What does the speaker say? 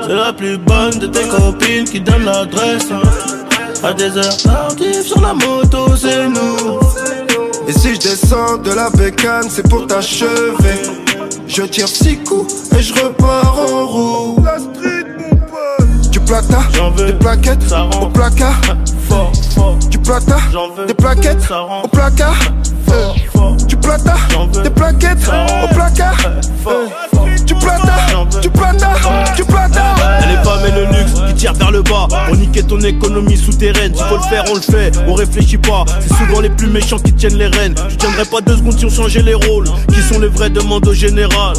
C'est la plus bonne de tes copines qui donne l'adresse. À des heures tardives sur la moto, c'est nous. Et si je descends de la bécane, c'est pour t'achever. Je tire 6 coups et je repars en roue. La street, mon pote. Du plata, J'en veux, des plaquettes ça rend au placard. Fort, fort. Du plata, J'en veux, des plaquettes ça rend au placard. fort, fort. Du plata, J'en veux, des plaquettes ça rend au placard. fort, fort. Du plata, du plata, du plata. Elle est pas mais le luxe qui tire vers le bas. On niquait ton économie souterraine. S'il faut le faire, on le fait, on réfléchit pas. C'est souvent les plus méchants qui tiennent les rênes. Je tiendrai pas 2 secondes si on changeait les rôles. Qui sont les vrais demandes au général?